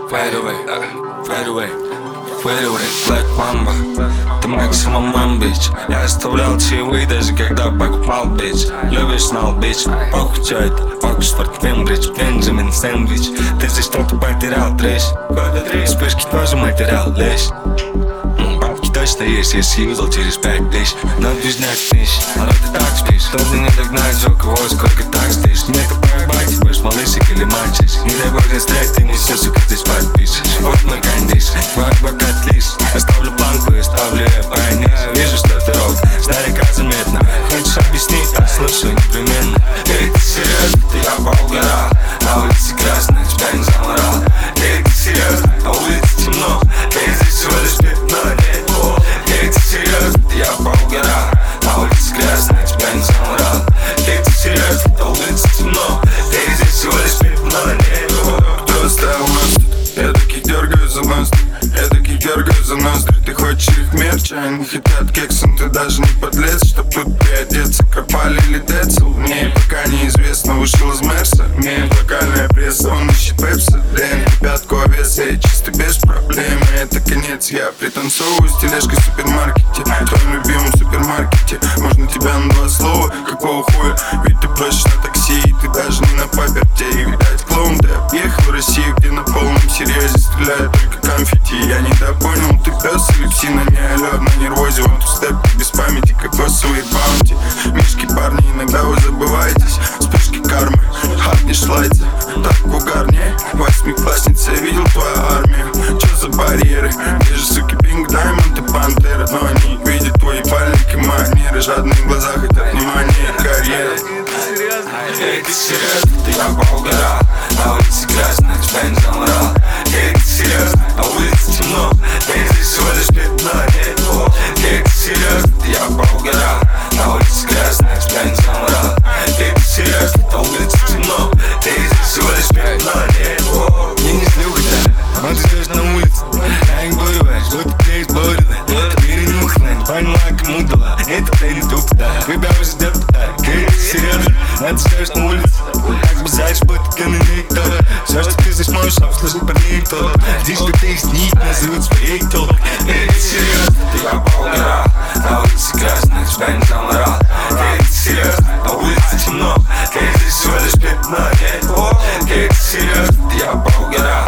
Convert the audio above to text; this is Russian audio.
Fade away, fade away, fade away, Black Mamba. Ты максимум мам, бич. Я оставлял чаевые, даже когда покупал, бич. Любишь знал, бич. Ох, чё это? Оксфорд, Кембридж, Бенджамин, сэндвич. Ты здесь что-то потерял, трэш. Вспышки тоже материал, лечь. Бабки точно есть, я съюзал через 5 тысяч. Но движняк тысяч, а ты так спишь. Тоже не догнать, у кого сколько так стоишь. Мне-то поебать, будешь малышек или мальчик. Не дай бог не стрять, ты не все, сука, здесь подпишешь. Вот мой кондиш, бакат лист. Оставлю планку и ставлю эпайни. Вижу, что ты рок, сдалека заметно. Хочешь объяснить, а слушаю непременно. Эй, ты серьезно, ты я поугорал. На улице красная, тебя не заморал. Эй, ты серьезно, на улице темно. Эй, здесь всего лишь пятно, нет. Эй, ты серьезно, ты я поугорал. На улице красная, тебя не заморал. Эй, ты серьезно, на улице темно. Эй, здесь всего лишь пятно, нет. Кто оставил нас тут? Я таки дергаю за ноздри. Я таки дергаю за ноздри. Ты хочешь их мерч, а они хотят кексом. Ты даже не подлез, чтоб тут приодеться. Кропали или Децл, мне пока неизвестно. Вышел из Мерса, имеет локальная пресса. Он ищет пепси, дрянь, пятку овеса. Я чисто без проблем, это конец. Я пританцовываю с тележкой в супермаркете. В твоем любимом супермаркете. Можно тебя на 2 слова, какого хуя? Ведь ты просишь на такси, и ты даже не на паперте. И видать клоун, ты объехал Россию, где на полном серьезе стреляют только конфетти. Я недопонял, ты пес или псина, не алё, на нервозе. Он тут степ без памяти, кокосовые баунти. Мишки, парни, иногда вы забываетесь. Вспышки кармы, хапнешь лайца. Так угарнее, 8-классница, я видел твою армию. Чё за барьеры? Где же, суки, Пинк, Даймонд и Пантера? Но они видят твои пальники и манеры. Жадные глаза хотят внимания и карьеры. Эй, ты серьезно, ты я поугорал. На улице красная, тебя не заморал. Эй, ты серьезно, на улице темно. Эй, здесь всего лишь пятно, нет. Эй, ты серьезно, ты я поугорал. На улице красная, тебя не заморал. Эй, ты серьезно, на улице темно. Эй, здесь всего лишь пятно, нет. Я не слюга, да, он ты живешь на улице. Я не бываешь, что ты клеишь боры. Теперь не мухна, не поняла, кому дала. Это ты не туп, да, тебя уже ждет, да. Эй, ты серьезно, ты живешь на улице. Как бы знаешь, будто каноней, то все, что ты здесь можешь обслужить парней, то здесь что ты их снить, назовут своей толк. Эй, ты серьезно, ты я поугорал. На улице красная, тебя не заморал. Эй, ты серьезно, на улице темно. Эй, здесь всего лишь пятно, нет. Эй, ты серьезно, ты я поугорал.